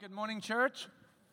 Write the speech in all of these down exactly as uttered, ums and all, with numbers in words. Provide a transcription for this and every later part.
Good morning, church.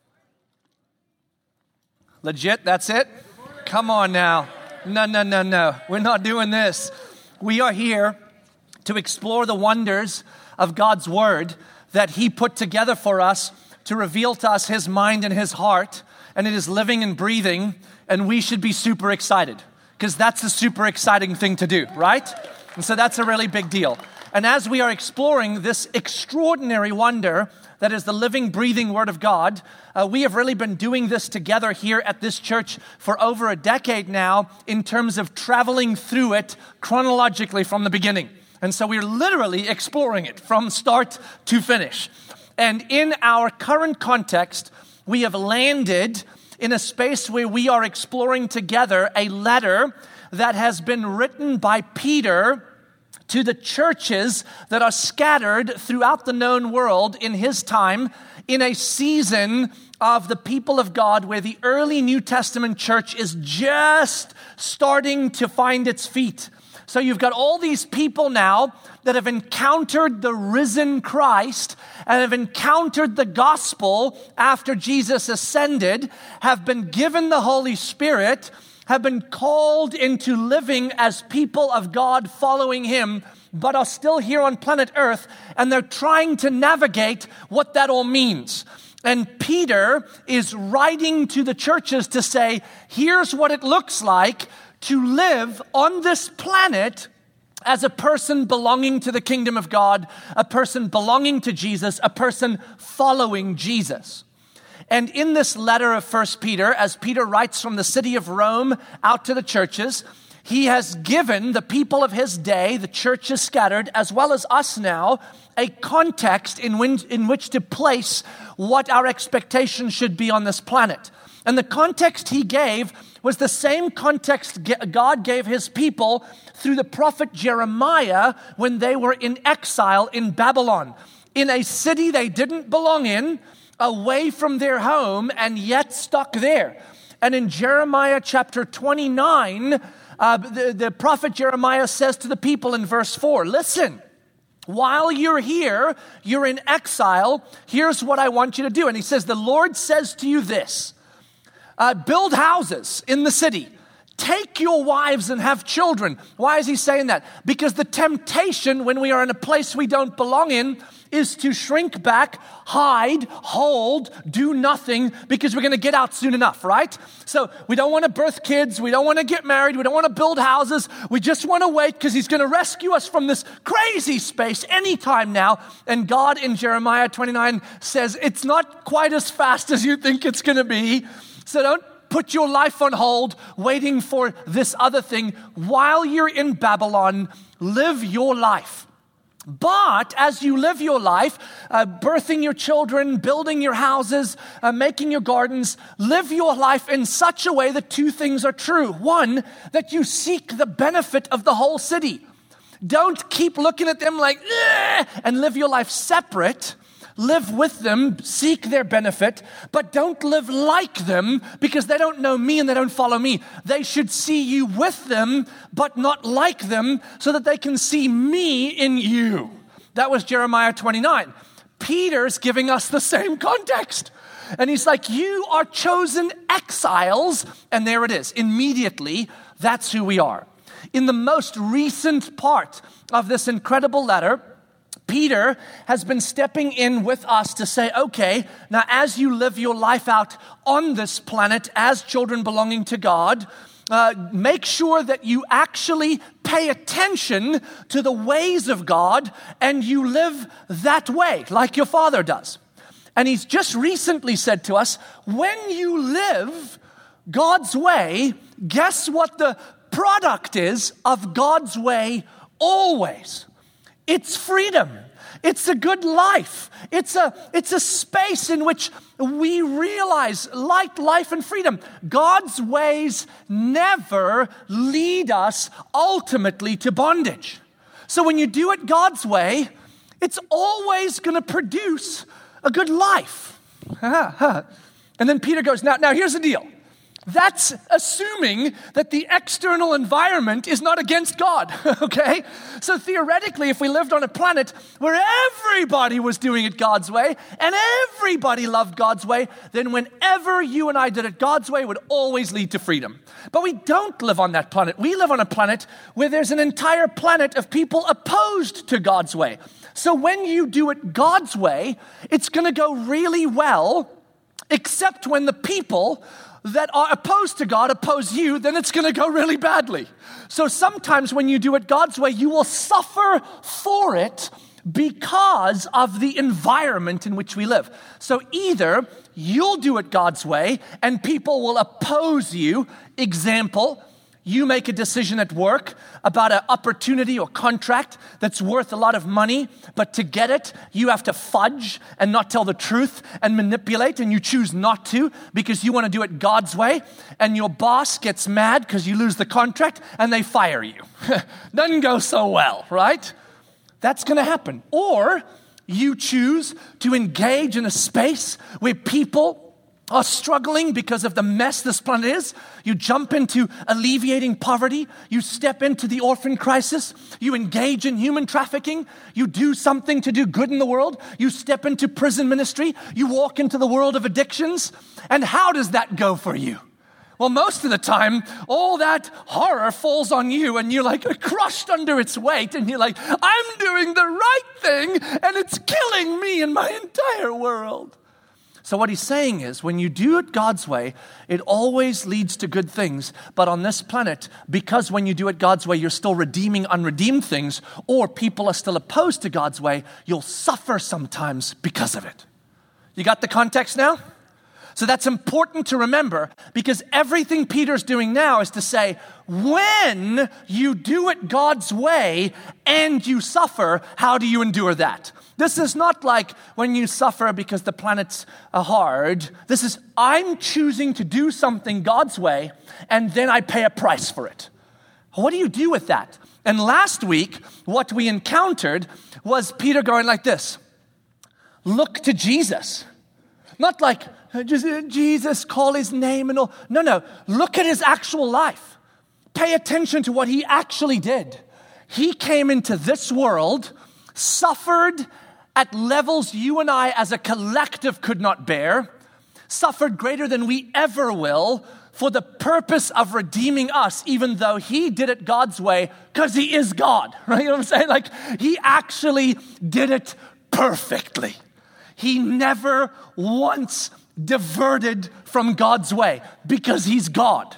Legit, that's it? Come on now. No, no, no, no. We're not doing this. We are here to explore the wonders of God's Word that He put together for us to reveal to us His mind and His heart, and it is living and breathing, and we should be super excited because that's a super exciting thing to do, right? And so that's a really big deal. And as we are exploring this extraordinary wonder that is the living, breathing Word of God, uh, we have really been doing this together here at this church for over a decade now in terms of traveling through it chronologically from the beginning. And so we're literally exploring it from start to finish. And in our current context, we have landed in a space where we are exploring together a letter that has been written by Peter to the churches that are scattered throughout the known world in his time, in a season of the people of God where the early New Testament church is just starting to find its feet. So you've got all these people now that have encountered the risen Christ and have encountered the gospel after Jesus ascended, have been given the Holy Spirit, have been called into living as people of God following Him, but are still here on planet Earth, and they're trying to navigate what that all means. And Peter is writing to the churches to say, here's what it looks like to live on this planet as a person belonging to the kingdom of God, a person belonging to Jesus, a person following Jesus. And in this letter of First Peter, as Peter writes from the city of Rome out to the churches, he has given the people of his day, the churches scattered, as well as us now, a context in which, in which to place what our expectations should be on this planet. And the context he gave was the same context God gave his people through the prophet Jeremiah when they were in exile in Babylon, in a city they didn't belong in, away from their home, and yet stuck there. And in Jeremiah chapter twenty-nine, uh, the, the prophet Jeremiah says to the people in verse four, listen, while you're here, you're in exile, here's what I want you to do. And he says, the Lord says to you this, uh, build houses in the city. Take your wives and have children. Why is he saying that? Because the temptation when we are in a place we don't belong in is to shrink back, hide, hold, do nothing, because we're going to get out soon enough, right? So we don't want to birth kids. We don't want to get married. We don't want to build houses. We just want to wait because he's going to rescue us from this crazy space anytime now. And God in Jeremiah twenty-nine says, it's not quite as fast as you think it's going to be. So don't put your life on hold waiting for this other thing. While you're in Babylon, live your life. But as you live your life, uh, birthing your children, building your houses, uh, making your gardens, live your life in such a way that two things are true. One, that you seek the benefit of the whole city. Don't keep looking at them like, eh, and live your life separate. Live with them, seek their benefit, but don't live like them because they don't know me and they don't follow me. They should see you with them, but not like them so that they can see me in you. That was Jeremiah twenty-nine. Peter's giving us the same context. And he's like, you are chosen exiles. And there it is. Immediately, that's who we are. In the most recent part of this incredible letter, Peter has been stepping in with us to say, okay, now as you live your life out on this planet as children belonging to God, uh, make sure that you actually pay attention to the ways of God and you live that way like your Father does. And he's just recently said to us, when you live God's way, guess what the product is of God's way always? It's freedom. It's a good life. It's a, it's a space in which we realize light, life, and freedom. God's ways never lead us ultimately to bondage. So when you do it God's way, it's always going to produce a good life. And then Peter goes, now, now here's the deal. That's assuming that the external environment is not against God, okay? So theoretically, if we lived on a planet where everybody was doing it God's way and everybody loved God's way, then whenever you and I did it God's way, it would always lead to freedom. But we don't live on that planet. We live on a planet where there's an entire planet of people opposed to God's way. So when you do it God's way, it's going to go really well, except when the people that are opposed to God oppose you, then it's going to go really badly. So sometimes when you do it God's way, you will suffer for it because of the environment in which we live. So either you'll do it God's way and people will oppose you. Example, you make a decision at work about an opportunity or contract that's worth a lot of money, but to get it, you have to fudge and not tell the truth and manipulate, and you choose not to because you want to do it God's way, and your boss gets mad because you lose the contract and they fire you. Doesn't go so well, right? That's going to happen. Or you choose to engage in a space where people are struggling because of the mess this planet is. You jump into alleviating poverty. You step into the orphan crisis. You engage in human trafficking. You do something to do good in the world. You step into prison ministry. You walk into the world of addictions. And how does that go for you? Well, most of the time, all that horror falls on you and you're like crushed under its weight and you're like, I'm doing the right thing and it's killing me and my entire world. So what he's saying is, when you do it God's way, it always leads to good things. But on this planet, because when you do it God's way, you're still redeeming unredeemed things, or people are still opposed to God's way, you'll suffer sometimes because of it. You got the context now? So that's important to remember, because everything Peter's doing now is to say, when you do it God's way and you suffer, how do you endure that? This is not like when you suffer because the planet's hard. This is, I'm choosing to do something God's way, and then I pay a price for it. What do you do with that? And last week, what we encountered was Peter going like this. Look to Jesus. Not like, just Jesus, call his name and all. No, no. Look at his actual life. Pay attention to what he actually did. He came into this world, suffered at levels you and I as a collective could not bear, suffered greater than we ever will for the purpose of redeeming us, even though he did it God's way because he is God, right? You know what I'm saying? Like, he actually did it perfectly. He never once diverted from God's way because he's God.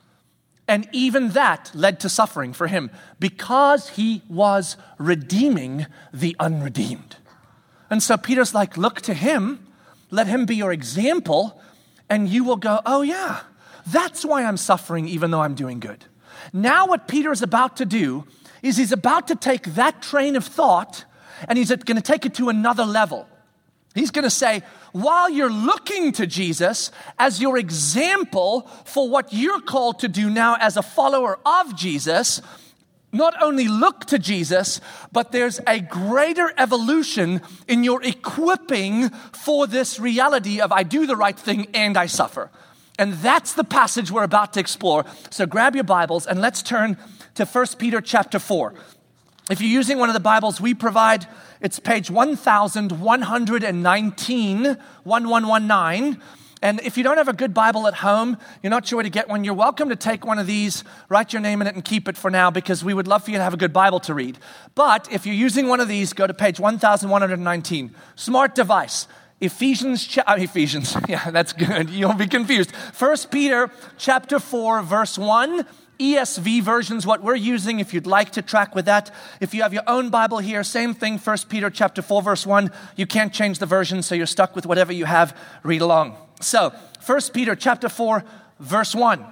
And even that led to suffering for him because he was redeeming the unredeemed. And so Peter's like, look to him, let him be your example, and you will go, oh yeah, that's why I'm suffering even though I'm doing good. Now what Peter's about to do is he's about to take that train of thought and he's going to take it to another level. He's going to say, while you're looking to Jesus as your example for what you're called to do now as a follower of Jesus, not only look to Jesus, but there's a greater evolution in your equipping for this reality of I do the right thing and I suffer. And that's the passage we're about to explore. So grab your Bibles and let's turn to First Peter chapter four. If you're using one of the Bibles we provide, it's page one thousand one hundred nineteen, one one one nine. And if you don't have a good Bible at home, you're not sure where to get one, you're welcome to take one of these, write your name in it, and keep it for now, because we would love for you to have a good Bible to read. But if you're using one of these, go to page one thousand one hundred nineteen. Smart device. Ephesians, cha- uh, Ephesians, yeah, that's good. You won't be confused. First Peter chapter four, verse one. E S V version's what we're using if you'd like to track with that. If you have your own Bible here, same thing, First Peter chapter four, verse one. You can't change the version, so you're stuck with whatever you have. Read along. So, First Peter chapter four, verse one.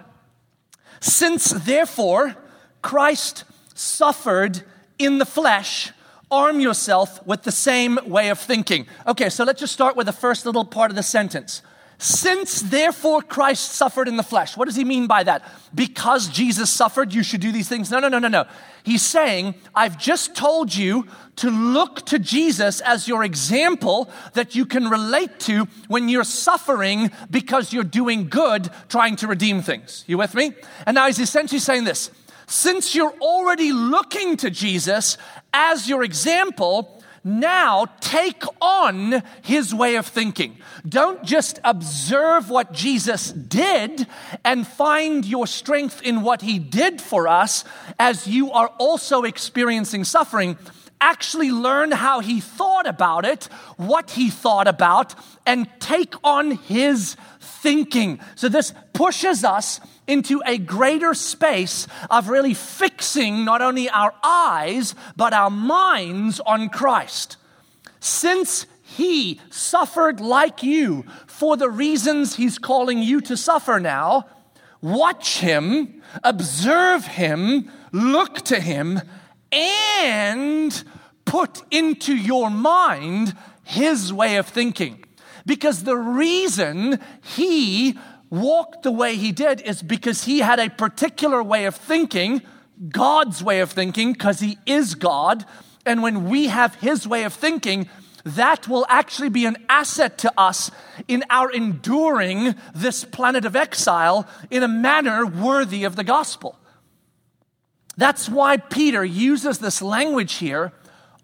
Since therefore Christ suffered in the flesh, arm yourself with the same way of thinking. Okay, so let's just start with the first little part of the sentence. Since therefore Christ suffered in the flesh. What does he mean by that? Because Jesus suffered, you should do these things? No, no, no, no, no. He's saying, I've just told you to look to Jesus as your example that you can relate to when you're suffering because you're doing good, trying to redeem things. You with me? And now he's essentially saying this. Since you're already looking to Jesus as your example, now take on his way of thinking. Don't just observe what Jesus did and find your strength in what he did for us as you are also experiencing suffering. Actually learn how he thought about it, what he thought about, and take on his thinking. So this pushes us into a greater space of really fixing not only our eyes, but our minds on Christ. Since he suffered like you for the reasons he's calling you to suffer now, watch him, observe him, look to him, and put into your mind his way of thinking. Because the reason he walked the way he did is because he had a particular way of thinking, God's way of thinking, because he is God. And when we have his way of thinking, that will actually be an asset to us in our enduring this planet of exile in a manner worthy of the gospel. That's why Peter uses this language here,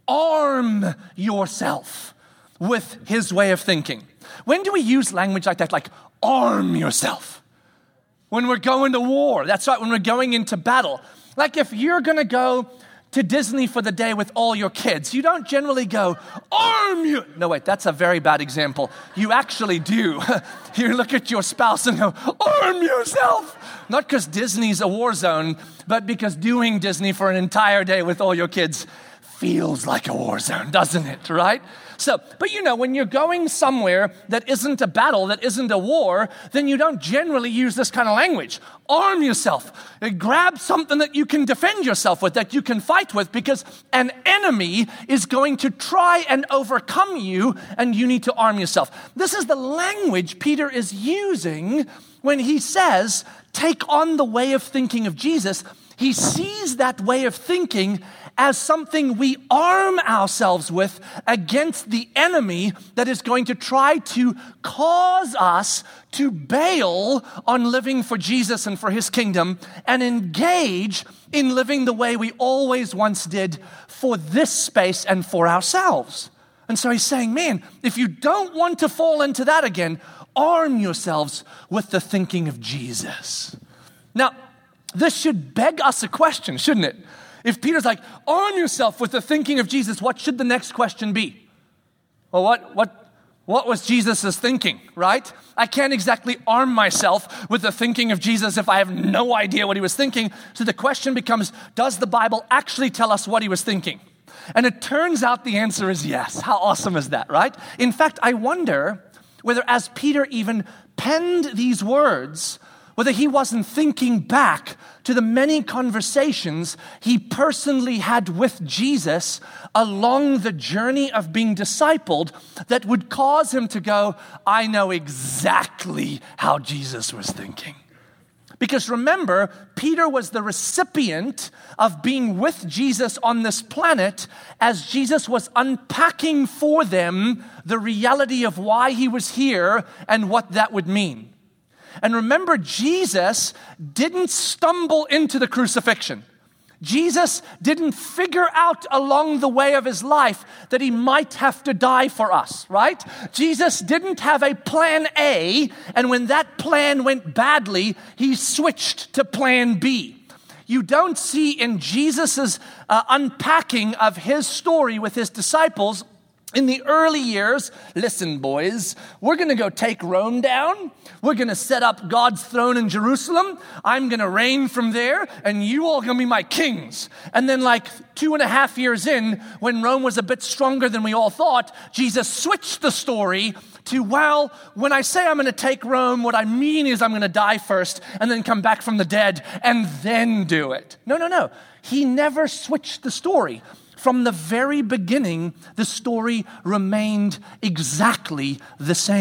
arm yourself with his way of thinking. When do we use language like that, like arm yourself? When we're going to war. That's right, when we're going into battle. Like if you're going to go to Disney for the day with all your kids, you don't generally go, arm you. No, wait, that's a very bad example. You actually do. You look at your spouse and go, arm yourself. Not because Disney's a war zone, but because doing Disney for an entire day with all your kids feels like a war zone, doesn't it, right? So, but you know, when you're going somewhere that isn't a battle, that isn't a war, then you don't generally use this kind of language. Arm yourself. Grab something that you can defend yourself with, that you can fight with, because an enemy is going to try and overcome you, and you need to arm yourself. This is the language Peter is using when he says, take on the way of thinking of Jesus. He sees that way of thinking as something we arm ourselves with against the enemy that is going to try to cause us to bail on living for Jesus and for his kingdom and engage in living the way we always once did for this space and for ourselves. And so he's saying, man, if you don't want to fall into that again, arm yourselves with the thinking of Jesus. Now, this should beg us a question, shouldn't it? If Peter's like, arm yourself with the thinking of Jesus, what should the next question be? Well, what what what was Jesus' thinking, right? I can't exactly arm myself with the thinking of Jesus if I have no idea what he was thinking. So the question becomes, does the Bible actually tell us what he was thinking? And it turns out the answer is yes. How awesome is that, right? In fact, I wonder whether as Peter even penned these words, whether he wasn't thinking back to the many conversations he personally had with Jesus along the journey of being discipled that would cause him to go, I know exactly how Jesus was thinking. Because remember, Peter was the recipient of being with Jesus on this planet as Jesus was unpacking for them the reality of why he was here and what that would mean. And remember, Jesus didn't stumble into the crucifixion. Jesus didn't figure out along the way of his life that he might have to die for us, right? Jesus didn't have a plan A, and when that plan went badly, he switched to plan B. You don't see in Jesus' uh, unpacking of his story with his disciples in the early years, listen, boys, we're going to go take Rome down. We're going to set up God's throne in Jerusalem. I'm going to reign from there, and you all going to be my kings. And then like two and a half years in, when Rome was a bit stronger than we all thought, Jesus switched the story to, well, when I say I'm going to take Rome, what I mean is I'm going to die first and then come back from the dead and then do it. No, no, no. He never switched the story. From the very beginning, the story remained exactly the same.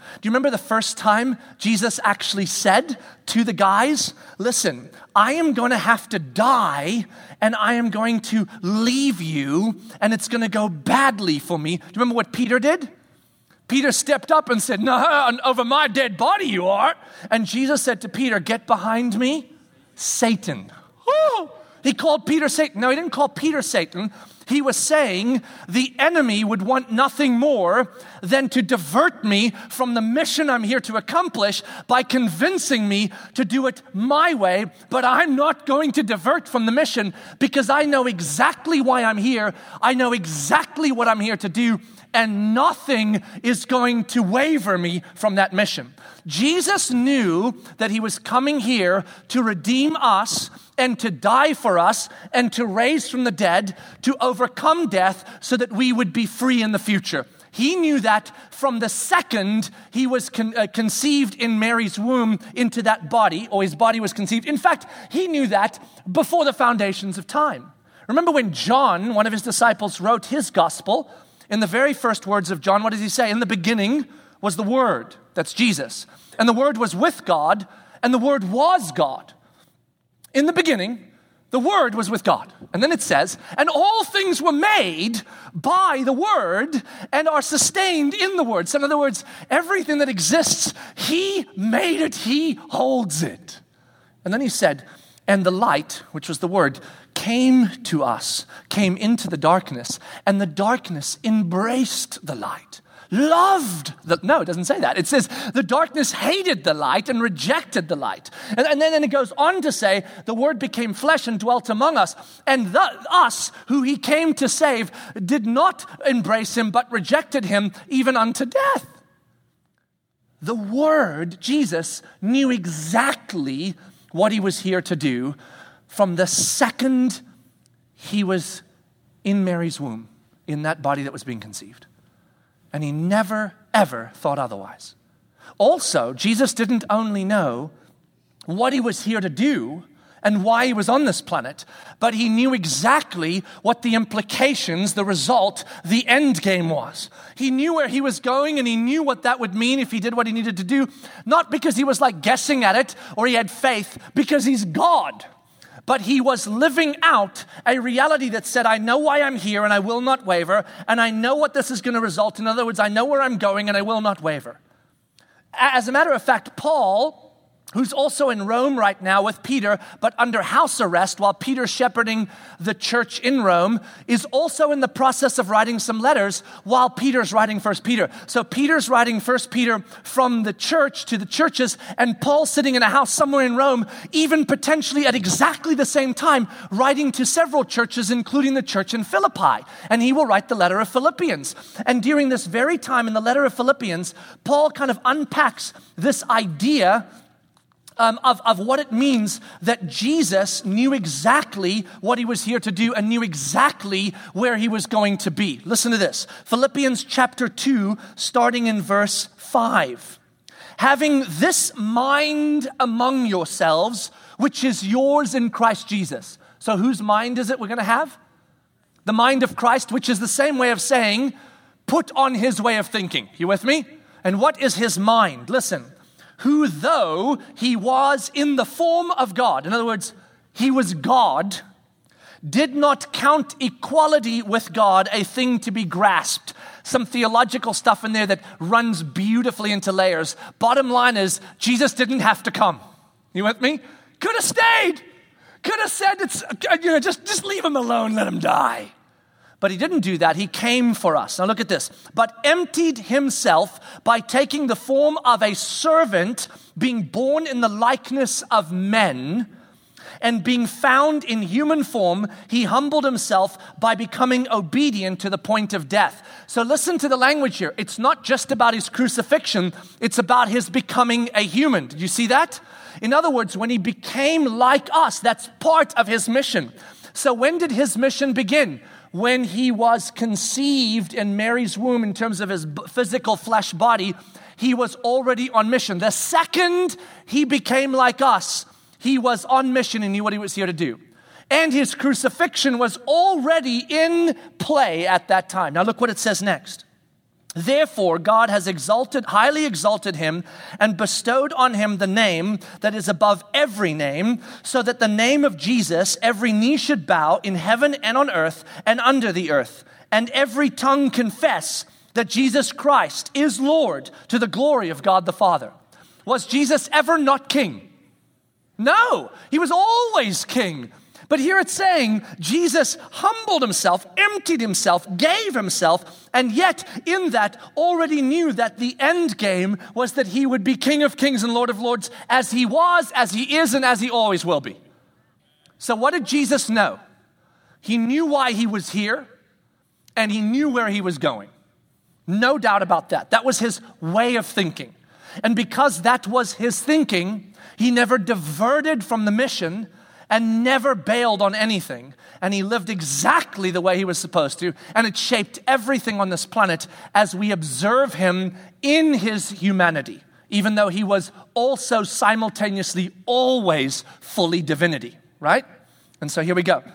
Do you remember the first time Jesus actually said to the guys, listen, I am going to have to die and I am going to leave you and it's going to go badly for me. Do you remember what Peter did? Peter stepped up and said, no, over my dead body you are. And Jesus said to Peter, get behind me, Satan. Oh, he called Peter Satan. No, he didn't call Peter Satan. He was saying the enemy would want nothing more than to divert me from the mission I'm here to accomplish by convincing me to do it my way. But I'm not going to divert from the mission because I know exactly why I'm here. I know exactly what I'm here to do. And nothing is going to waver me from that mission. Jesus knew that he was coming here to redeem us and to die for us and to raise from the dead, to overcome death so that we would be free in the future. He knew that from the second he was con- uh, conceived in Mary's womb into that body, or his body was conceived. In fact, he knew that before the foundations of time. Remember when John, one of his disciples, wrote his gospel? In the very first words of John, what does he say? In the beginning was the Word, that's Jesus. And the Word was with God, and the Word was God. In the beginning, the Word was with God. And then it says, and all things were made by the Word and are sustained in the Word. So in other words, everything that exists, He made it, He holds it. And then he said, and the light, which was the Word, came to us, came into the darkness, and the darkness embraced the light. Loved the, no, it doesn't say that. It says the darkness hated the light and rejected the light. And, and then it goes on to say, the Word became flesh and dwelt among us. And the, us, who he came to save, did not embrace him, but rejected him even unto death. The Word, Jesus, knew exactly what he was here to do from the second he was in Mary's womb, in that body that was being conceived. And he never, ever thought otherwise. Also, Jesus didn't only know what he was here to do and why he was on this planet, but he knew exactly what the implications, the result, the end game was. He knew where he was going and he knew what that would mean if he did what he needed to do, not because he was like guessing at it or he had faith, because he's God. But he was living out a reality that said, I know why I'm here and I will not waver, and I know what this is going to result in. In other words, I know where I'm going and I will not waver. As a matter of fact, Paul, who's also in Rome right now with Peter, but under house arrest while Peter's shepherding the church in Rome, is also in the process of writing some letters while Peter's writing First Peter. So Peter's writing First Peter from the church to the churches, and Paul's sitting in a house somewhere in Rome, even potentially at exactly the same time, writing to several churches, including the church in Philippi. And he will write the letter of Philippians. And during this very time in the letter of Philippians, Paul kind of unpacks this idea Um, of, of what it means that Jesus knew exactly what he was here to do and knew exactly where he was going to be. Listen to this. Philippians chapter two, starting in verse five. Having this mind among yourselves, which is yours in Christ Jesus. So whose mind is it we're going to have? The mind of Christ, which is the same way of saying, put on his way of thinking. You with me? And what is his mind? Listen. Who, though he was in the form of God, in other words, he was God, did not count equality with God a thing to be grasped. Some theological stuff in there that runs beautifully into layers. Bottom line is, Jesus didn't have to come. You with me? Could have stayed. Could have said, it's, you know, just, just leave him alone, let him die. But he didn't do that. He came for us. Now look at this. But emptied himself by taking the form of a servant, being born in the likeness of men, and being found in human form, he humbled himself by becoming obedient to the point of death. So listen to the language here. It's not just about his crucifixion. It's about his becoming a human. Did you see that? In other words, when he became like us, that's part of his mission. So when did his mission begin? When he was conceived in Mary's womb in terms of his physical flesh body, he was already on mission. The second he became like us, he was on mission and knew what he was here to do. And his crucifixion was already in play at that time. Now look what it says next. Therefore, God has exalted, highly exalted him and bestowed on him the name that is above every name, so that the name of Jesus, every knee should bow in heaven and on earth and under the earth, and every tongue confess that Jesus Christ is Lord, to the glory of God the Father. Was Jesus ever not king? No, he was always king. But here it's saying Jesus humbled himself, emptied himself, gave himself, and yet in that already knew that the end game was that he would be King of Kings and Lord of Lords, as he was, as he is, and as he always will be. So what did Jesus know? He knew why he was here, and he knew where he was going. No doubt about that. That was his way of thinking. And because that was his thinking, he never diverted from the mission and never bailed on anything. And he lived exactly the way he was supposed to. And it shaped everything on this planet as we observe him in his humanity, even though he was also simultaneously always fully divinity, right? And so here we go.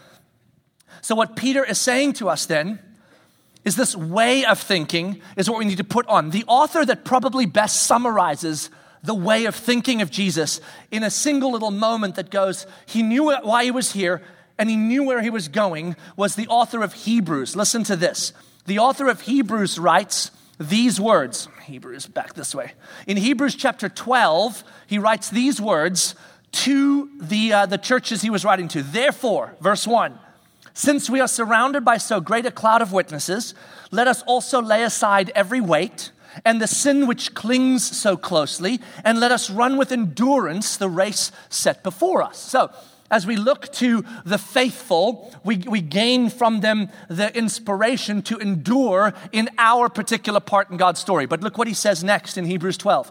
So what Peter is saying to us then is this way of thinking is what we need to put on. The author that probably best summarizes the way of thinking of Jesus in a single little moment that goes, he knew why he was here and he knew where he was going, was the author of Hebrews. Listen to this. The author of Hebrews writes these words. Hebrews, back this way. In Hebrews chapter twelve, he writes these words to the, uh, the churches he was writing to. Therefore, verse one, since we are surrounded by so great a cloud of witnesses, let us also lay aside every weight and the sin which clings so closely, and let us run with endurance the race set before us. So, as we look to the faithful, we, we gain from them the inspiration to endure in our particular part in God's story. But look what he says next in Hebrews twelve.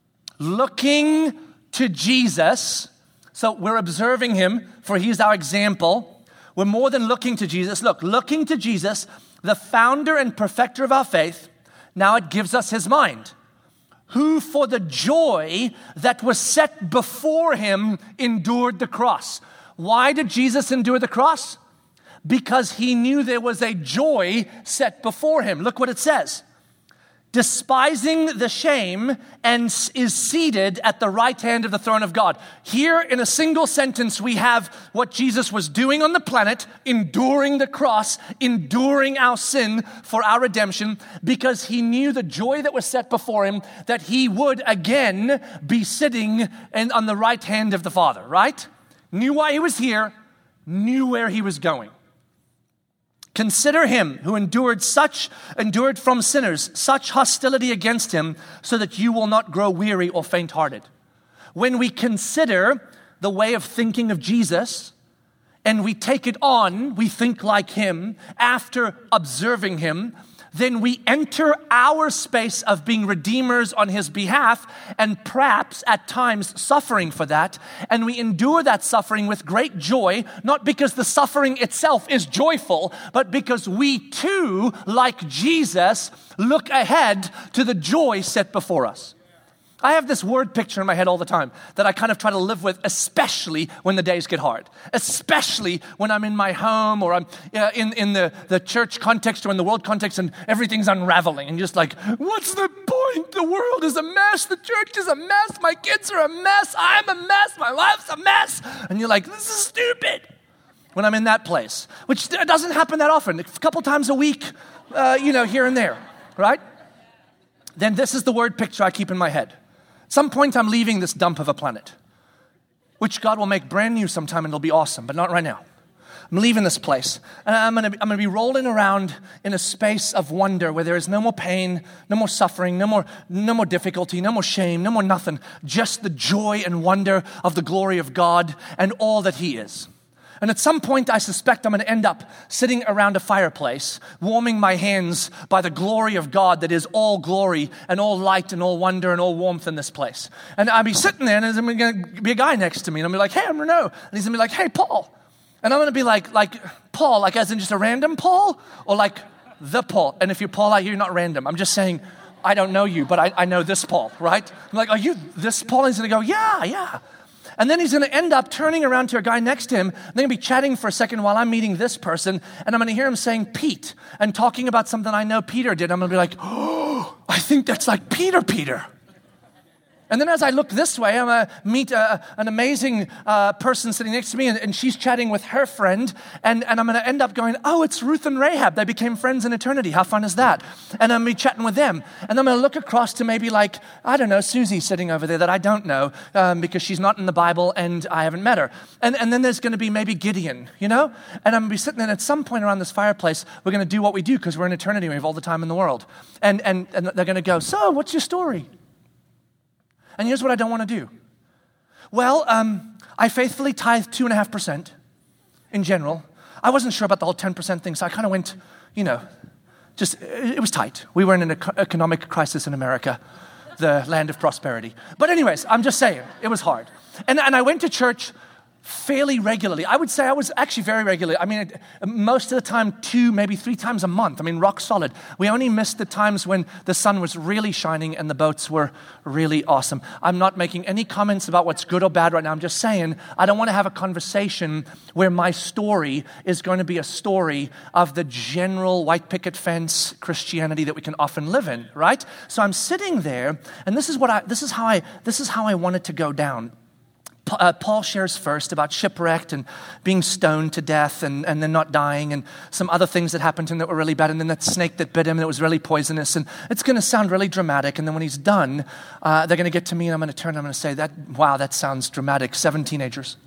Looking to Jesus, so we're observing him, for he's our example. We're more than looking to Jesus. Look, looking to Jesus, the founder and perfecter of our faith. Now it gives us his mind, who for the joy that was set before him endured the cross. Why did Jesus endure the cross? Because he knew there was a joy set before him. Look what it says. Despising the shame, and is seated at the right hand of the throne of God. Here in a single sentence, we have what Jesus was doing on the planet, enduring the cross, enduring our sin for our redemption, because he knew the joy that was set before him, that he would again be sitting in, on the right hand of the Father, right? Knew why he was here, knew where he was going. Consider him who endured such, endured from sinners, such hostility against him, so that you will not grow weary or faint-hearted. When we consider the way of thinking of Jesus, and we take it on, we think like him, after observing him, then we enter our space of being redeemers on his behalf, and perhaps at times suffering for that. And we endure that suffering with great joy, not because the suffering itself is joyful, but because we too, like Jesus, look ahead to the joy set before us. I have this word picture in my head all the time that I kind of try to live with, especially when the days get hard, especially when I'm in my home or I'm uh, in, in the, the church context or in the world context and everything's unraveling and just like, what's the point? The world is a mess. The church is a mess. My kids are a mess. I'm a mess. My wife's a mess. And you're like, this is stupid. When I'm in that place, which doesn't happen that often, a couple times a week, uh, you know, here and there, right? Then this is the word picture I keep in my head. At some point, I'm leaving this dump of a planet, which God will make brand new sometime and it'll be awesome, but not right now. I'm leaving this place, and I'm going to I'm going to be rolling around in a space of wonder where there is no more pain, no more suffering, no more no more difficulty, no more shame, no more nothing, just the joy and wonder of the glory of God and all that he is. And at some point, I suspect I'm going to end up sitting around a fireplace, warming my hands by the glory of God that is all glory and all light and all wonder and all warmth in this place. And I'll be sitting there, and there's going to be a guy next to me, and I'll be like, hey, I'm Renaud. And he's going to be like, hey, Paul. And I'm going to be like, like Paul, like as in just a random Paul, or like the Paul. And if you're Paul out here, you're not random. I'm just saying, I don't know you, but I, I know this Paul, right? I'm like, are you this Paul? And he's going to go, yeah, yeah. And then he's going to end up turning around to a guy next to him. They're going to be chatting for a second while I'm meeting this person. And I'm going to hear him saying Pete and talking about something I know Peter did. I'm going to be like, oh, I think that's like Peter, Peter. And then as I look this way, I'm going to meet a, an amazing uh, person sitting next to me, and, and she's chatting with her friend, and, and I'm going to end up going, oh, it's Ruth and Rahab. They became friends in eternity. How fun is that? And I'm going to be chatting with them. And I'm going to look across to maybe like, I don't know, Susie sitting over there that I don't know um, because she's not in the Bible and I haven't met her. And, and then there's going to be maybe Gideon, you know? And I'm going to be sitting there, and at some point around this fireplace, we're going to do what we do because we're in eternity and we have all the time in the world. And, and, and they're going to go, so what's your story? And here's what I don't want to do. Well, um, I faithfully tithe two and a half percent in general. I wasn't sure about the whole ten percent thing, so I kind of went, you know, just, it was tight. We were in an eco- economic crisis in America, the land of prosperity. But anyways, I'm just saying, it was hard. And, and I went to church fairly regularly. I would say I was actually very regular. I mean, most of the time, two, maybe three times a month. I mean, rock solid. We only missed the times when the sun was really shining and the boats were really awesome. I'm not making any comments about what's good or bad right now. I'm just saying I don't want to have a conversation where my story is going to be a story of the general white picket fence Christianity that we can often live in, right? So I'm sitting there, and this is what I, this is how I, this is how I want it to go down. Uh, Paul shares first about shipwrecked and being stoned to death and, and then not dying and some other things that happened to him that were really bad, and then that snake that bit him and it was really poisonous, and it's going to sound really dramatic, and then when he's done, uh, they're going to get to me and I'm going to turn and I'm going to say, "That wow, that sounds dramatic. Seven teenagers."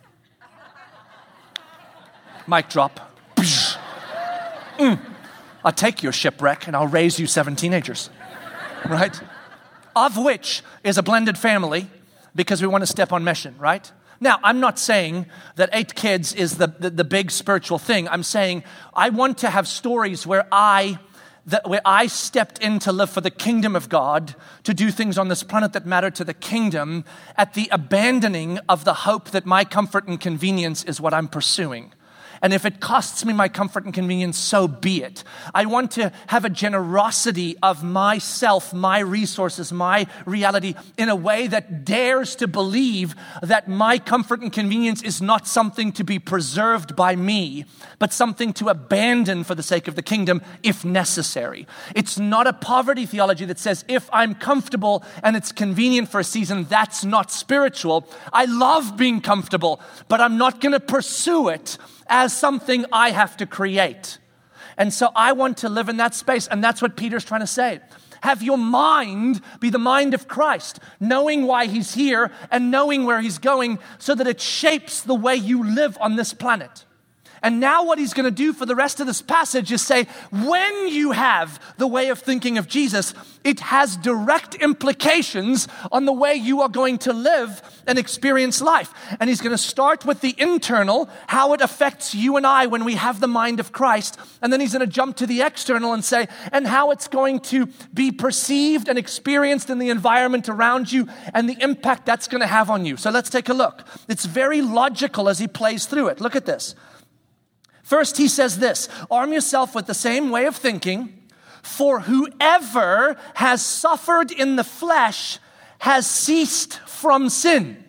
Mic drop. mm. I'll take your shipwreck and I'll raise you seven teenagers, right? Of which is a blended family, because we want to step on mission, right? Now, I'm not saying that eight kids is the, the, the big spiritual thing. I'm saying I want to have stories where I, that, where I stepped in to live for the kingdom of God, to do things on this planet that matter to the kingdom, at the abandoning of the hope that my comfort and convenience is what I'm pursuing. And if it costs me my comfort and convenience, so be it. I want to have a generosity of myself, my resources, my reality in a way that dares to believe that my comfort and convenience is not something to be preserved by me, but something to abandon for the sake of the kingdom if necessary. It's not a poverty theology that says if I'm comfortable and it's convenient for a season, that's not spiritual. I love being comfortable, but I'm not going to pursue it as something I have to create. And so I want to live in that space, and that's what Peter's trying to say. Have your mind be the mind of Christ, knowing why he's here and knowing where he's going, so that it shapes the way you live on this planet. And now what he's going to do for the rest of this passage is say, when you have the way of thinking of Jesus, it has direct implications on the way you are going to live and experience life. And he's going to start with the internal, how it affects you and I when we have the mind of Christ. And then he's going to jump to the external and say, and how it's going to be perceived and experienced in the environment around you and the impact that's going to have on you. So let's take a look. It's very logical as he plays through it. Look at this. First, he says this, arm yourself with the same way of thinking, for whoever has suffered in the flesh has ceased from sin.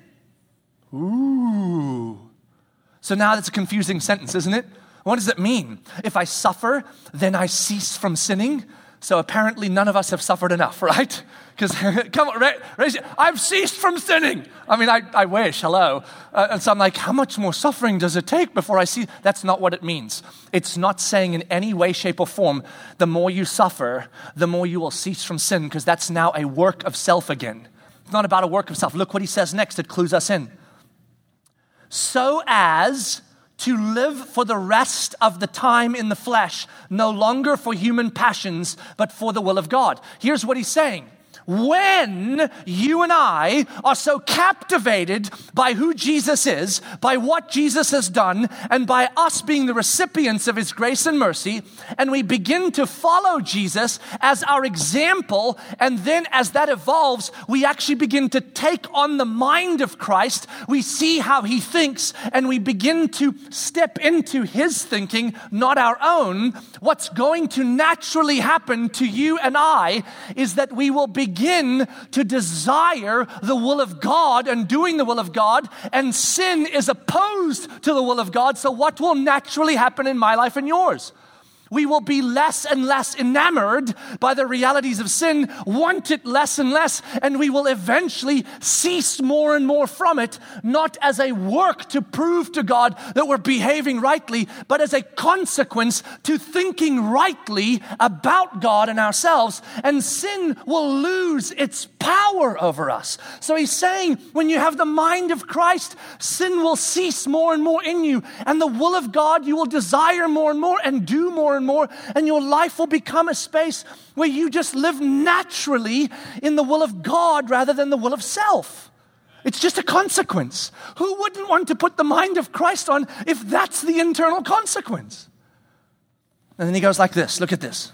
Ooh. So now that's a confusing sentence, isn't it? What does it mean? If I suffer, then I cease from sinning? So apparently none of us have suffered enough, right? Because, come on, raise it. I've ceased from sinning. I mean, I, I wish, hello. Uh, and so I'm like, how much more suffering does it take before I see? That's not what it means. It's not saying in any way, shape, or form, the more you suffer, the more you will cease from sin, because that's now a work of self again. It's not about a work of self. Look what he says next. It clues us in. So as to live for the rest of the time in the flesh, no longer for human passions, but for the will of God. Here's what he's saying. When you and I are so captivated by who Jesus is, by what Jesus has done, and by us being the recipients of his grace and mercy, and we begin to follow Jesus as our example, and then as that evolves, we actually begin to take on the mind of Christ. We see how he thinks, and we begin to step into his thinking, not our own. What's going to naturally happen to you and I is that we will begin Begin to desire the will of God and doing the will of God, and sin is opposed to the will of God. So what will naturally happen in my life and yours? We will be less and less enamored by the realities of sin, want it less and less, and we will eventually cease more and more from it, not as a work to prove to God that we're behaving rightly, but as a consequence to thinking rightly about God and ourselves, and sin will lose its power over us. So he's saying, when you have the mind of Christ, sin will cease more and more in you, and the will of God you will desire more and more and do more and more, and your life will become a space where you just live naturally in the will of God rather than the will of self. It's just a consequence. Who wouldn't want to put the mind of Christ on if that's the internal consequence? And then he goes like this, look at this.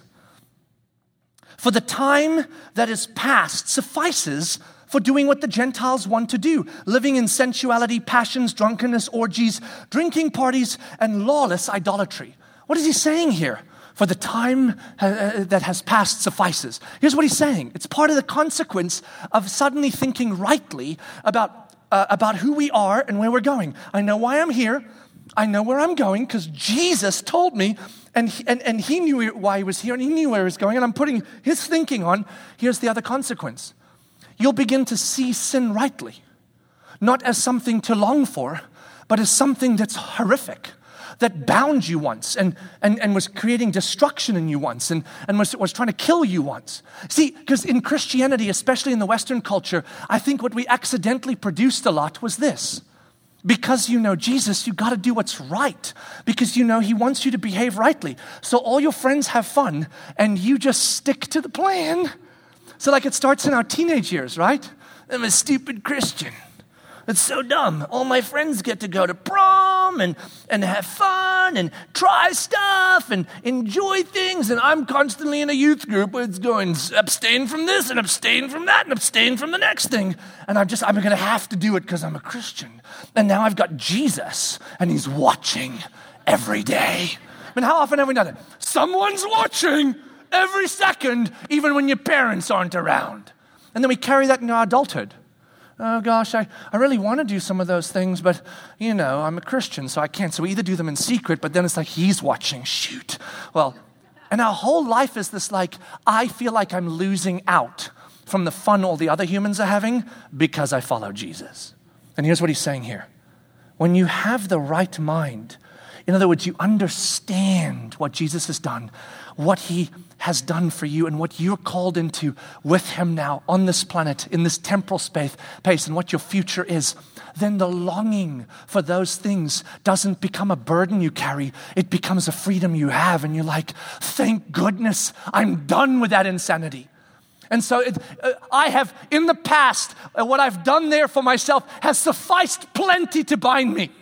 For the time that is past suffices for doing what the Gentiles want to do, living in sensuality, passions, drunkenness, orgies, drinking parties, and lawless idolatry. What is he saying here? For the time uh, that has passed suffices. Here's what he's saying. It's part of the consequence of suddenly thinking rightly about, uh, about who we are and where we're going. I know why I'm here. I know where I'm going because Jesus told me, and he, and, and he knew why he was here, and he knew where he was going, and I'm putting his thinking on. Here's the other consequence. You'll begin to see sin rightly, not as something to long for, but as something that's horrific, that bound you once and, and, and was creating destruction in you once and, and was, was trying to kill you once. See, because in Christianity, especially in the Western culture, I think what we accidentally produced a lot was this. Because you know Jesus, you got to do what's right. Because you know he wants you to behave rightly. So all your friends have fun and you just stick to the plan. So like it starts in our teenage years, right? I'm a stupid Christian. It's so dumb. All my friends get to go to prom and, and have fun and try stuff and enjoy things. And I'm constantly in a youth group where it's going, abstain from this and abstain from that and abstain from the next thing. And I'm just, I'm going to have to do it because I'm a Christian. And now I've got Jesus and he's watching every day. I mean, how often have we done it? Someone's watching every second, even when your parents aren't around. And then we carry that into our adulthood. Oh gosh, I, I really want to do some of those things, but you know, I'm a Christian, so I can't. So we either do them in secret, but then it's like, he's watching, shoot. Well, and our whole life is this like, I feel like I'm losing out from the fun all the other humans are having because I follow Jesus. And here's what he's saying here. When you have the right mind, in other words, you understand what Jesus has done, what he has done for you and what you're called into with him now on this planet, in this temporal space, pace, and what your future is, then the longing for those things doesn't become a burden you carry. It becomes a freedom you have. And you're like, thank goodness I'm done with that insanity. And so it, uh, I have, in the past, uh, what I've done there for myself has sufficed plenty to bind me.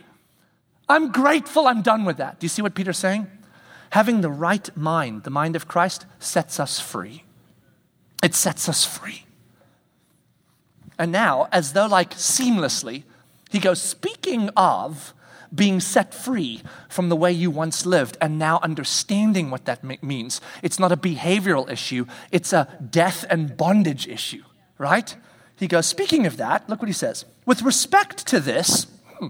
I'm grateful I'm done with that. Do you see what Peter's saying? Having the right mind, the mind of Christ, sets us free. It sets us free. And now, as though like seamlessly, he goes, speaking of being set free from the way you once lived and now understanding what that means. It's not a behavioral issue. It's a death and bondage issue, right? He goes, speaking of that, look what he says. With respect to this,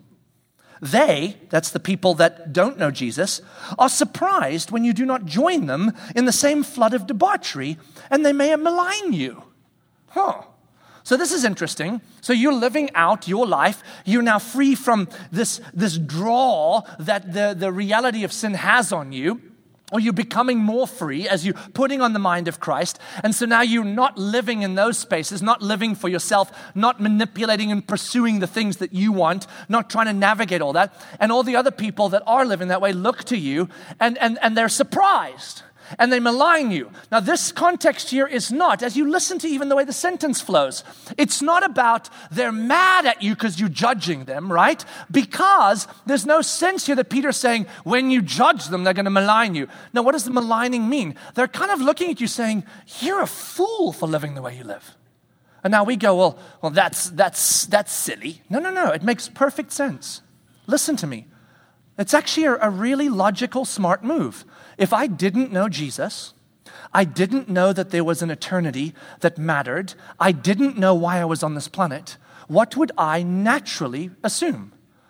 they, that's the people that don't know Jesus, are surprised when you do not join them in the same flood of debauchery, and they may malign you. Huh. So this is interesting. So you're living out your life. You're now free from this, this draw that the, the reality of sin has on you. Or you're becoming more free as you're putting on the mind of Christ. And so now you're not living in those spaces, not living for yourself, not manipulating and pursuing the things that you want, not trying to navigate all that. And all the other people that are living that way look to you and, and, and they're surprised. And they malign you. Now this context here is not, as you listen to even the way the sentence flows, it's not about they're mad at you because you're judging them, right? Because there's no sense here that Peter's saying when you judge them, they're going to malign you. Now what does the maligning mean? They're kind of looking at you saying, you're a fool for living the way you live. And now we go, well, well, that's, that's, that's silly. No, no, no, it makes perfect sense. Listen to me. It's actually a, a really logical, smart move. If I didn't know Jesus, I didn't know that there was an eternity that mattered, I didn't know why I was on this planet, what would I naturally assume?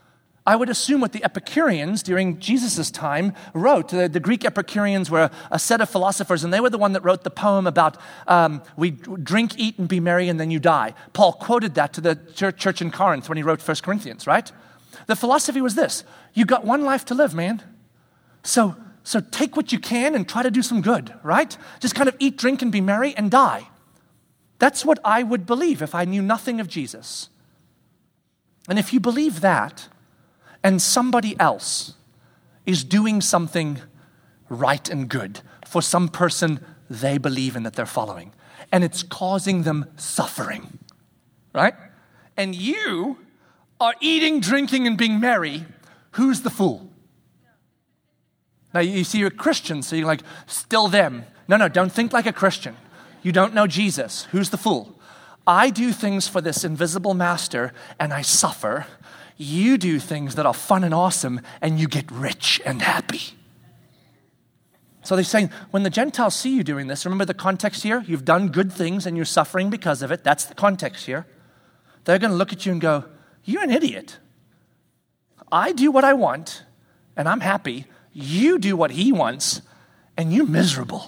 I would assume what the Epicureans during Jesus' time wrote. The, the Greek Epicureans were a set of philosophers, and they were the one that wrote the poem about um, we drink, eat, and be merry, and then you die. Paul quoted that to the church in Corinth when he wrote First Corinthians, right? The philosophy was this: you got one life to live, man. So, so take what you can and try to do some good, right? Just kind of eat, drink, and be merry, and die. That's what I would believe if I knew nothing of Jesus. And if you believe that, and somebody else is doing something right and good for some person they believe in that they're following, and it's causing them suffering, right? And you are eating, drinking, and being merry, who's the fool? Now, you see, you're a Christian, so you're like, still them. No, no, don't think like a Christian. You don't know Jesus. Who's the fool? I do things for this invisible master, and I suffer. You do things that are fun and awesome, and you get rich and happy. So they're saying, when the Gentiles see you doing this, remember the context here? You've done good things, and you're suffering because of it. That's the context here. They're going to look at you and go, you're an idiot. I do what I want, and I'm happy. You do what he wants, and you're miserable.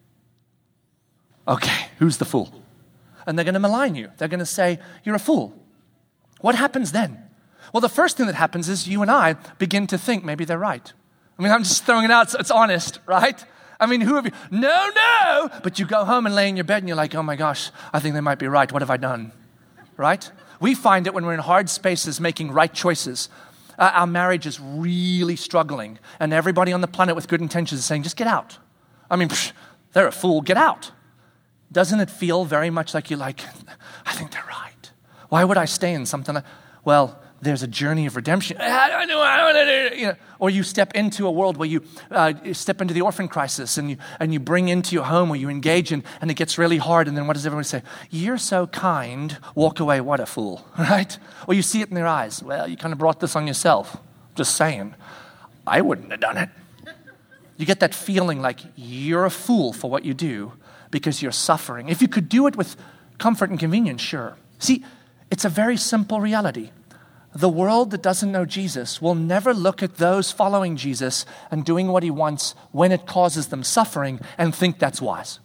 Okay, who's the fool? And they're going to malign you. They're going to say, you're a fool. What happens then? Well, the first thing that happens is you and I begin to think maybe they're right. I mean, I'm just throwing it out so it's honest, right? I mean, who have you? No, no! But you go home and lay in your bed and you're like, oh my gosh, I think they might be right. What have I done? Right? We find it when we're in hard spaces making right choices. Uh, our marriage is really struggling, and everybody on the planet with good intentions is saying, just get out. I mean, psh, they're a fool, get out. Doesn't it feel very much like you're like, I think they're right. Why would I stay in something like, well, there's a journey of redemption. I don't know, I don't know, you know. Or you step into a world where you uh, step into the orphan crisis and you and you bring into your home where you engage in, and it gets really hard, and then what does everyone say? You're so kind, walk away, what a fool, right? Or you see it in their eyes. Well, you kind of brought this on yourself. Just saying. I wouldn't have done it. You get that feeling like you're a fool for what you do because you're suffering. If you could do it with comfort and convenience, sure. See, it's a very simple reality. The world that doesn't know Jesus will never look at those following Jesus and doing what he wants when it causes them suffering and think that's wise.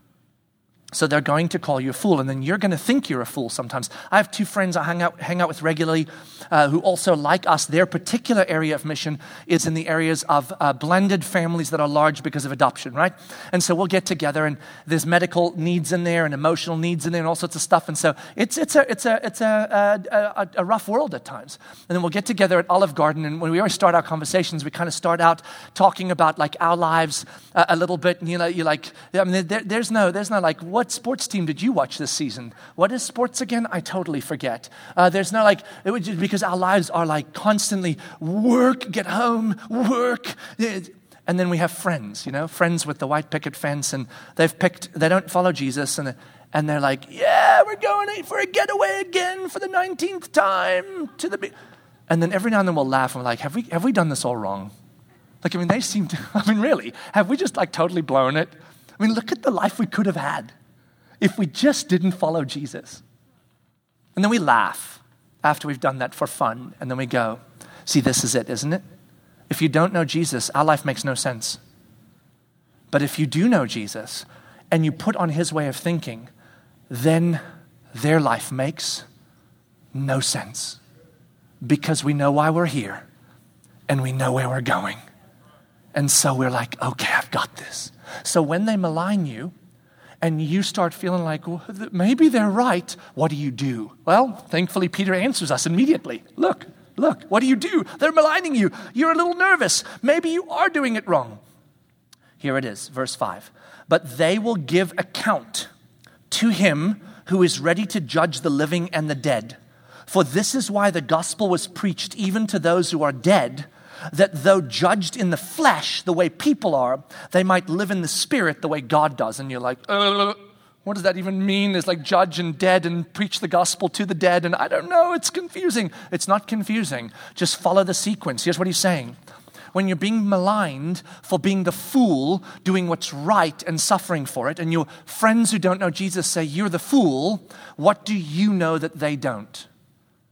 So they're going to call you a fool, and then you're going to think you're a fool sometimes. I have two friends I hang out, hang out with regularly uh, who also, like us, their particular area of mission is in the areas of uh, blended families that are large because of adoption, right? And so we'll get together, and there's medical needs in there and emotional needs in there and all sorts of stuff. And so it's it's a it's a it's a a, a, a rough world at times. And then we'll get together at Olive Garden, and when we always start our conversations, we kind of start out talking about like our lives uh, a little bit. And you know, you're like, I mean, there, there's no there's no like, what sports team did you watch this season? What is sports again? I totally forget. Uh, there's no like, it would just, because our lives are like constantly work, get home, work. And then we have friends, you know, friends with the white picket fence, and they've picked, they don't follow Jesus, and and they're like, yeah, we're going for a getaway again for the nineteenth time to the, and then every now and then we'll laugh and we're like, have we have we done this all wrong? Like, I mean, they seem to, I mean, really, have we just like totally blown it? I mean, look at the life we could have had if we just didn't follow Jesus. And then we laugh after we've done that for fun. And then we go, see, this is it, isn't it? If you don't know Jesus, our life makes no sense. But if you do know Jesus and you put on his way of thinking, then their life makes no sense. Because we know why we're here and we know where we're going. And so we're like, okay, I've got this. So when they malign you, and you start feeling like, well, maybe they're right, what do you do? Well, thankfully, Peter answers us immediately. Look, look, what do you do? They're maligning you. You're a little nervous. Maybe you are doing it wrong. Here it is, verse five. But they will give account to him who is ready to judge the living and the dead. For this is why the gospel was preached even to those who are dead, that though judged in the flesh the way people are, they might live in the spirit the way God does. And you're like, uh, what does that even mean? There's like judge and dead and preach the gospel to the dead. And I don't know, it's confusing. It's not confusing. Just follow the sequence. Here's what he's saying. When you're being maligned for being the fool, doing what's right and suffering for it, and your friends who don't know Jesus say, you're the fool, what do you know that they don't?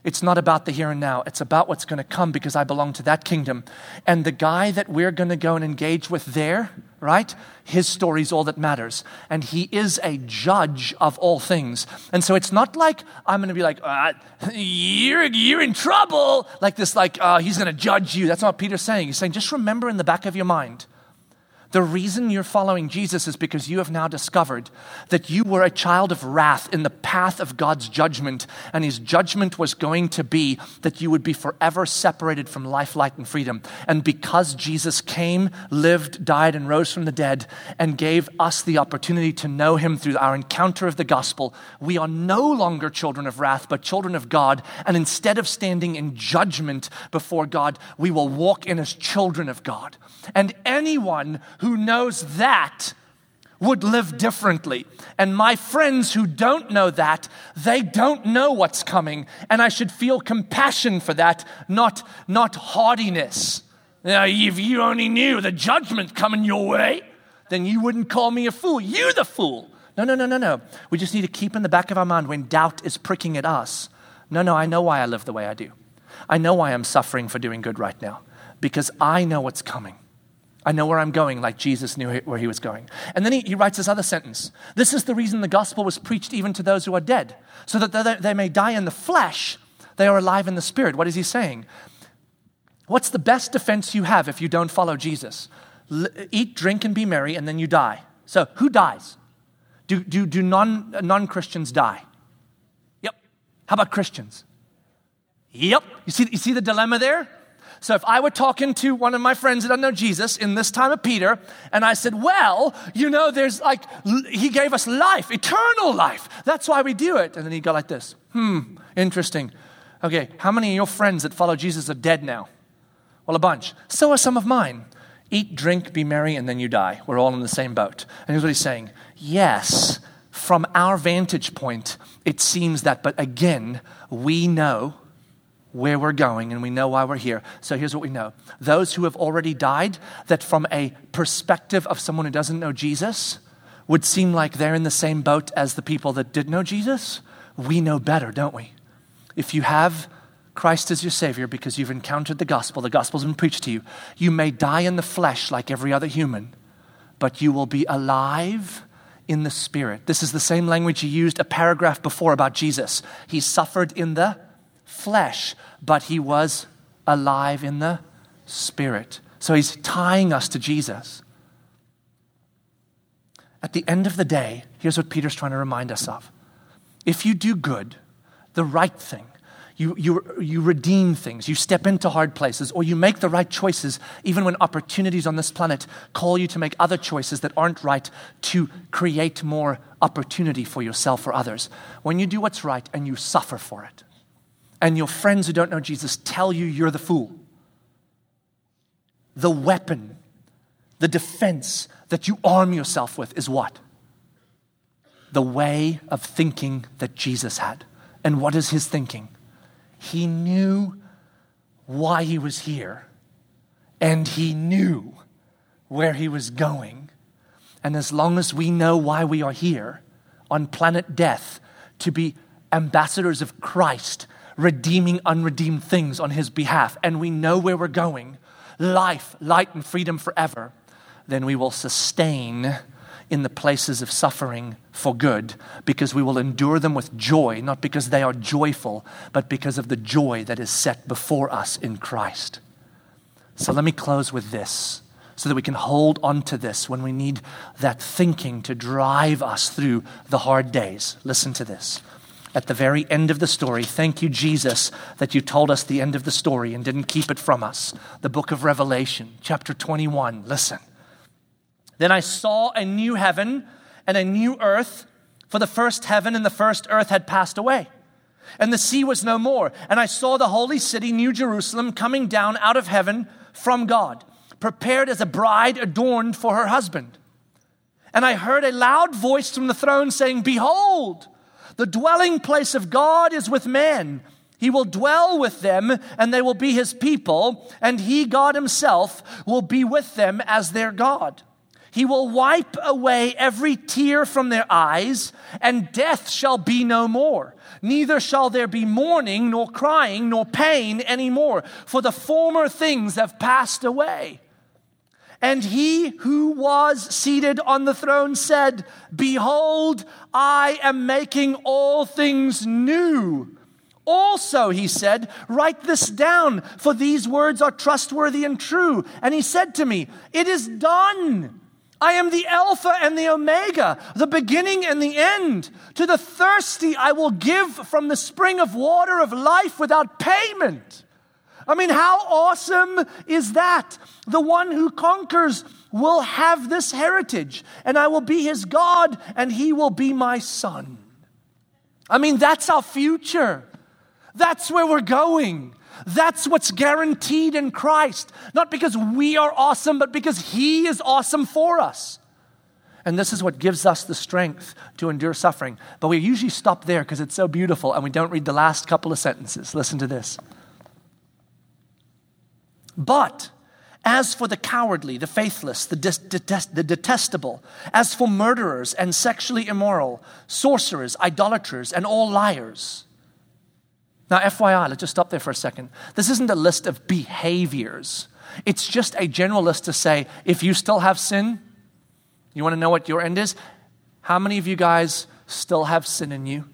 It's not about the here and now. It's about what's going to come because I belong to that kingdom. And the guy that we're going to go and engage with there, right? His story's all that matters. And he is a judge of all things. And so it's not like I'm going to be like, uh, you're, you're in trouble. Like this, like uh, he's going to judge you. That's not what Peter's saying. He's saying, just remember in the back of your mind, the reason you're following Jesus is because you have now discovered that you were a child of wrath in the path of God's judgment. And his judgment was going to be that you would be forever separated from life, light, and freedom. And because Jesus came, lived, died, and rose from the dead and gave us the opportunity to know him through our encounter of the gospel, we are no longer children of wrath, but children of God. And instead of standing in judgment before God, we will walk in as children of God. And anyone who knows that would live differently. And my friends who don't know that, they don't know what's coming. And I should feel compassion for that, not, not haughtiness. Now, if you only knew the judgment coming your way, then you wouldn't call me a fool. You the fool. No, no, no, no, no. We just need to keep in the back of our mind when doubt is pricking at us. No, no, I know why I live the way I do. I know why I'm suffering for doing good right now. Because I know what's coming. I know where I'm going, like Jesus knew where he was going. And then he, he writes this other sentence. This is the reason the gospel was preached even to those who are dead, so that they, they may die in the flesh, they are alive in the spirit. What is he saying? What's the best defense you have if you don't follow Jesus? L- eat, drink, and be merry, and then you die. So who dies? Do, do, do non, non-Christians die? Yep. How about Christians? Yep. You see, you see the dilemma there? So if I were talking to one of my friends that doesn't know Jesus in this time of Peter, and I said, well, you know, there's like, he gave us life, eternal life. That's why we do it. And then he'd go like this. Hmm, interesting. Okay, how many of your friends that follow Jesus are dead now? Well, a bunch. So are some of mine. Eat, drink, be merry, and then you die. We're all in the same boat. And here's what he's saying. Yes, from our vantage point, it seems that, but again, we know where we're going, and we know why we're here. So here's what we know. Those who have already died, that from a perspective of someone who doesn't know Jesus, would seem like they're in the same boat as the people that did know Jesus. We know better, don't we? If you have Christ as your Savior because you've encountered the gospel, the gospel's been preached to you, you may die in the flesh like every other human, but you will be alive in the Spirit. This is the same language he used a paragraph before about Jesus. He suffered in the flesh, but he was alive in the Spirit. So he's tying us to Jesus. At the end of the day, here's what Peter's trying to remind us of. If you do good, the right thing, you, you, you redeem things, you step into hard places, or you make the right choices, even when opportunities on this planet call you to make other choices that aren't right to create more opportunity for yourself or others. When you do what's right and you suffer for it, and your friends who don't know Jesus tell you you're the fool, the weapon, the defense that you arm yourself with is what? The way of thinking that Jesus had. And what is his thinking? He knew why he was here, and he knew where he was going. And as long as we know why we are here on planet death, to be ambassadors of Christ, redeeming unredeemed things on his behalf, and we know where we're going, life, light, and freedom forever, then we will sustain in the places of suffering for good, because we will endure them with joy, not because they are joyful, but because of the joy that is set before us in Christ. So let me close with this, so that we can hold on to this when we need that thinking to drive us through the hard days. Listen to this. At the very end of the story, thank you, Jesus, that you told us the end of the story and didn't keep it from us. The book of Revelation, chapter twenty-one. Listen. Then I saw a new heaven and a new earth, for the first heaven and the first earth had passed away, and the sea was no more. And I saw the holy city, New Jerusalem, coming down out of heaven from God, prepared as a bride adorned for her husband. And I heard a loud voice from the throne saying, behold, the dwelling place of God is with men. He will dwell with them, and they will be his people, and he, God himself, will be with them as their God. He will wipe away every tear from their eyes, and death shall be no more. Neither shall there be mourning, nor crying, nor pain anymore, for the former things have passed away. And he who was seated on the throne said, Behold, I am making all things new. Also, he said, write this down, for these words are trustworthy and true. And he said to me, It is done. I am the Alpha and the Omega, the beginning and the end. To the thirsty I will give from the spring of water of life without payment. I mean, how awesome is that? The one who conquers will have this heritage, and I will be his God, and he will be my son. I mean, that's our future. That's where we're going. That's what's guaranteed in Christ. Not because we are awesome, but because he is awesome for us. And this is what gives us the strength to endure suffering. But we usually stop there because it's so beautiful and we don't read the last couple of sentences. Listen to this. But as for the cowardly, the faithless, the, dis- detest- the detestable, as for murderers and sexually immoral, sorcerers, idolaters, and all liars. Now, F Y I, let's just stop there for a second. This isn't a list of behaviors. It's just a general list to say, if you still have sin, you want to know what your end is? How many of you guys still have sin in you?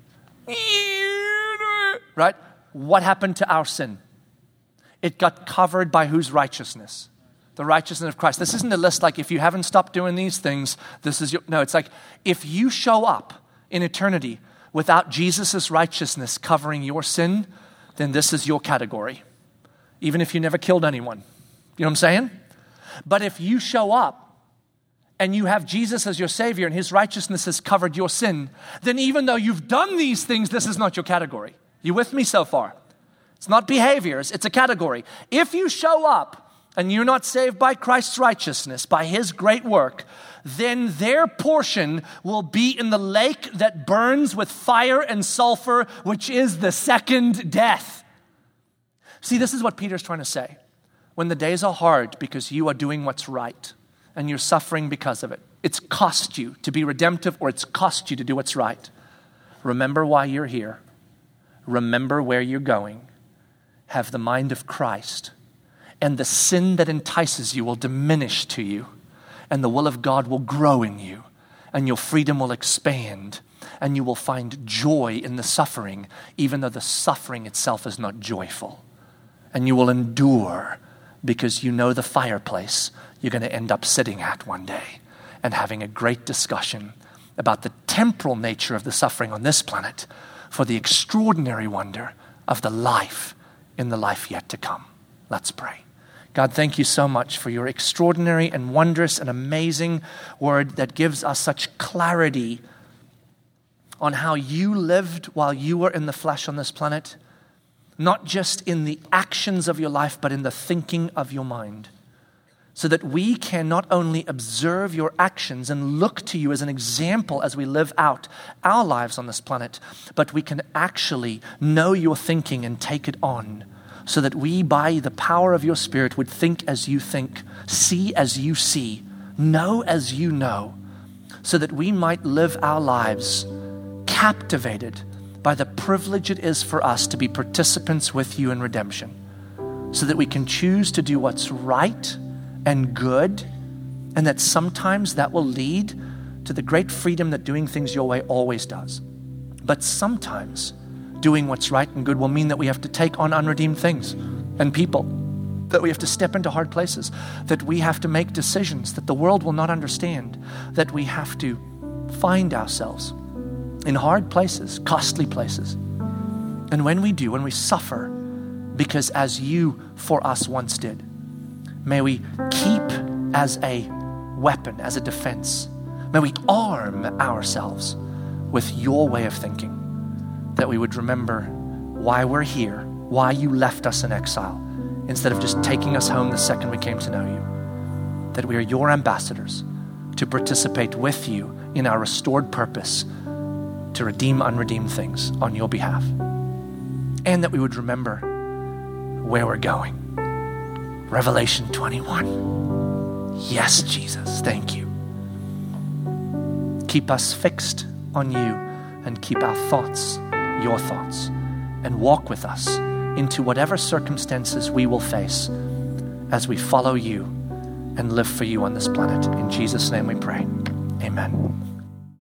Right? What happened to our sin? It got covered by whose righteousness? The righteousness of Christ. This isn't a list like if you haven't stopped doing these things, this is your... No, it's like if you show up in eternity without Jesus' righteousness covering your sin, then this is your category. Even if you never killed anyone. You know what I'm saying? But if you show up and you have Jesus as your Savior and his righteousness has covered your sin, then even though you've done these things, this is not your category. You with me so far? It's not behaviors, it's a category. If you show up and you're not saved by Christ's righteousness, by his great work, then their portion will be in the lake that burns with fire and sulfur, which is the second death. See, this is what Peter's trying to say. When the days are hard because you are doing what's right and you're suffering because of it, it's cost you to be redemptive or it's cost you to do what's right. Remember why you're here. Remember where you're going. Have the mind of Christ. And the sin that entices you will diminish to you. And the will of God will grow in you. And your freedom will expand. And you will find joy in the suffering, even though the suffering itself is not joyful. And you will endure because you know the fireplace you're going to end up sitting at one day and having a great discussion about the temporal nature of the suffering on this planet for the extraordinary wonder of the life in the life yet to come. Let's pray. God, thank you so much for your extraordinary and wondrous and amazing word that gives us such clarity on how you lived while you were in the flesh on this planet, not just in the actions of your life, but in the thinking of your mind, so that we can not only observe your actions and look to you as an example as we live out our lives on this planet, but we can actually know your thinking and take it on, so that we, by the power of your Spirit, would think as you think, see as you see, know as you know, so that we might live our lives captivated by the privilege it is for us to be participants with you in redemption, so that we can choose to do what's right and good, and that sometimes that will lead to the great freedom that doing things your way always does. But sometimes doing what's right and good will mean that we have to take on unredeemed things and people, that we have to step into hard places, that we have to make decisions that the world will not understand, that we have to find ourselves in hard places, costly places. And when we do, when we suffer, because as you for us once did, may we keep as a weapon, as a defense, may we arm ourselves with your way of thinking, that we would remember why we're here, why you left us in exile, instead of just taking us home the second we came to know you. That we are your ambassadors to participate with you in our restored purpose to redeem unredeemed things on your behalf. And that we would remember where we're going. Revelation twenty-one. Yes, Jesus, thank you. Keep us fixed on you and keep our thoughts your thoughts, and walk with us into whatever circumstances we will face as we follow you and live for you on this planet. In Jesus' name we pray. Amen.